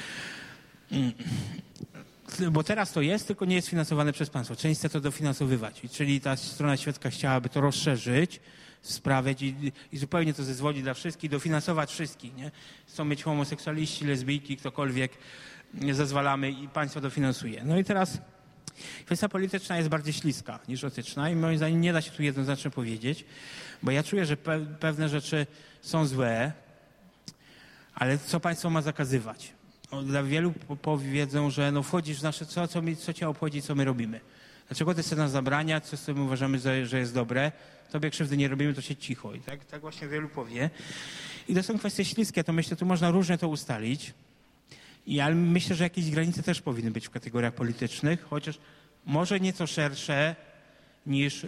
Bo teraz to jest, tylko nie jest finansowane przez państwo. Część chce to dofinansowywać. Czyli ta strona świecka chciałaby to rozszerzyć, sprawiać i zupełnie to zezwolić dla wszystkich, dofinansować wszystkich, nie? Chcą mieć homoseksualiści, lesbijki, ktokolwiek, zezwalamy i państwo dofinansuje. No i teraz kwestia polityczna jest bardziej śliska niż etyczna i moim zdaniem nie da się tu jednoznacznie powiedzieć, bo ja czuję, że pewne rzeczy są złe, ale co państwo ma zakazywać? Dla wielu powiedzą, że no wchodzisz w nasze, co cię obchodzi, co my robimy. Dlaczego ty chcesz nas zabraniać, co z tym uważamy, że jest dobre? Tobie krzywdy nie robimy, to się cicho. I tak właśnie wielu powie. I to są kwestie śliskie, to myślę, tu można różnie to ustalić. Ale myślę, że jakieś granice też powinny być w kategoriach politycznych, chociaż może nieco szersze niż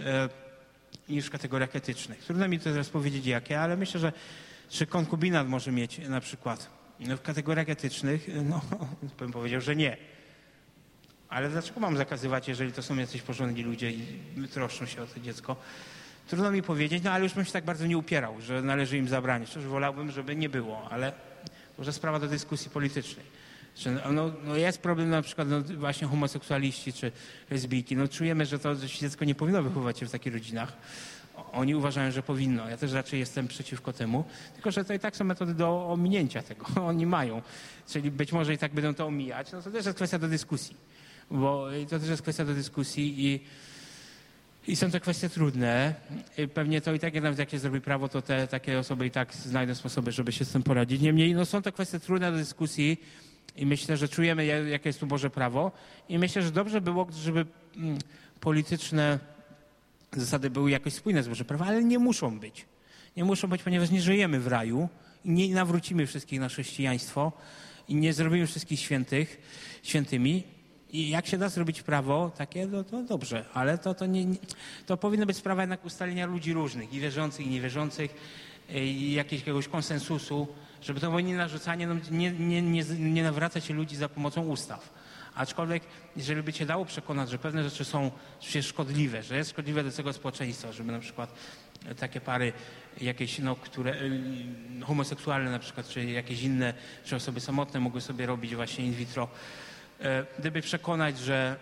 w kategoriach etycznych. Trudno mi to teraz powiedzieć jakie, ale myślę, że czy konkubinat może mieć na przykład w kategoriach etycznych, no bym powiedział, że nie. Ale dlaczego mam zakazywać, jeżeli to są jacyś porządni ludzie i troszczą się o to dziecko? Trudno mi powiedzieć, no ale już bym się tak bardzo nie upierał, że należy im zabranić. Też wolałbym, żeby nie było, ale może sprawa do dyskusji politycznej. No jest problem na przykład właśnie homoseksualiści czy lesbijki. No czujemy, że to dziecko nie powinno wychowywać się w takich rodzinach. Oni uważają, że powinno. Ja też raczej jestem przeciwko temu. Tylko że to i tak są metody do ominięcia tego. Oni mają. Czyli być może i tak będą to omijać. No to też jest kwestia do dyskusji. Bo to też jest kwestia do dyskusji i są to kwestie trudne. Pewnie to i tak nawet jak się zrobi prawo, to takie osoby i tak znajdą sposoby, żeby się z tym poradzić. Niemniej no są to kwestie trudne do dyskusji i myślę, że czujemy, jakie jest tu Boże prawo i myślę, że dobrze było, żeby polityczne zasady były jakoś spójne z Boże prawo, ale nie muszą być. Nie muszą być, ponieważ nie żyjemy w raju i nie nawrócimy wszystkich na chrześcijaństwo i nie zrobimy wszystkich świętymi. I jak się da zrobić prawo takie, no to dobrze, ale to powinna być sprawa jednak ustalenia ludzi różnych, i wierzących, i niewierzących, i jakiegoś konsensusu, żeby to było nie narzucanie, no, nie nawracać się ludzi za pomocą ustaw. Aczkolwiek, jeżeli by się dało przekonać, że pewne rzeczy są przecież szkodliwe, że jest szkodliwe dla całego społeczeństwa, żeby na przykład takie pary jakieś, no, które homoseksualne na przykład, czy jakieś inne, czy osoby samotne mogły sobie robić właśnie in vitro, gdyby przekonać, że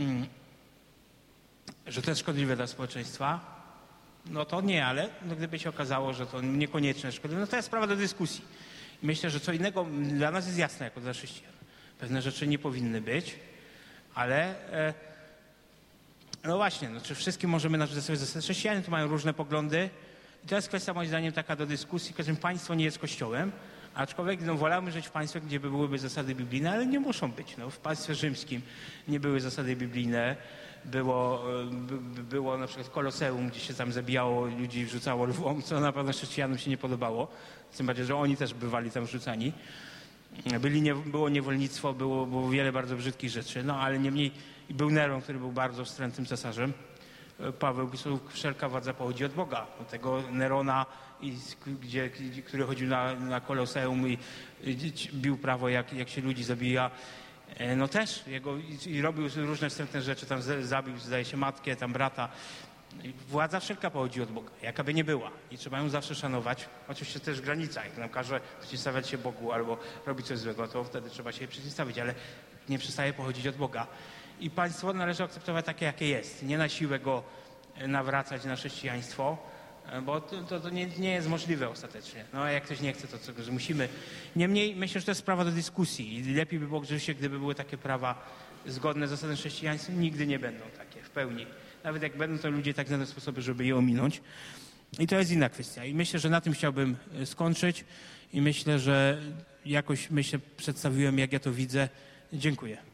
to jest szkodliwe dla społeczeństwa, no to nie, ale no gdyby się okazało, że to niekoniecznie szkodliwe, no to jest sprawa do dyskusji. Myślę, że co innego dla nas jest jasne jako dla chrześcijan. Pewne rzeczy nie powinny być, ale no właśnie, no, czy wszystkim możemy narzucać sobie zasady? Chrześcijanie tu mają różne poglądy i to jest kwestia moim zdaniem taka do dyskusji, że państwo nie jest kościołem, aczkolwiek no, wolałbym żyć w państwie, gdzie byłyby zasady biblijne, ale nie muszą być. No, w państwie rzymskim nie były zasady biblijne. Było na przykład Koloseum, gdzie się tam zabijało ludzi, wrzucało lwom, co na pewno chrześcijanom się nie podobało. Tym bardziej, że oni też bywali tam wrzucani. Było niewolnictwo, było wiele bardzo brzydkich rzeczy, no ale niemniej był Neron, który był bardzo wstrętnym cesarzem. Paweł pisał, wszelka władza pochodzi od Boga. Od tego Nerona, który chodził na Koloseum i bił prawo, jak się ludzi zabija. No też i robił różne wstrętne rzeczy, tam zabił, zdaje się, matkę, tam brata. Władza wszelka pochodzi od Boga, jaka by nie była. I trzeba ją zawsze szanować. Oczywiście też w granicach. Jak nam każe przeciwstawiać się Bogu albo robić coś złego, to wtedy trzeba się jej przeciwstawić, ale nie przestaje pochodzić od Boga. I państwo należy akceptować takie, jakie jest. Nie na siłę go nawracać na chrześcijaństwo, bo to nie jest możliwe ostatecznie. No a jak ktoś nie chce, to że musimy. Niemniej myślę, że to jest sprawa do dyskusji i lepiej by było, gdyby były takie prawa zgodne z zasadami chrześcijaństwa, nigdy nie będą takie w pełni. Nawet jak będą, to ludzie tak znajdą sposoby, żeby je ominąć. I to jest inna kwestia. I myślę, że na tym chciałbym skończyć i myślę, że jakoś przedstawiłem, jak ja to widzę. Dziękuję.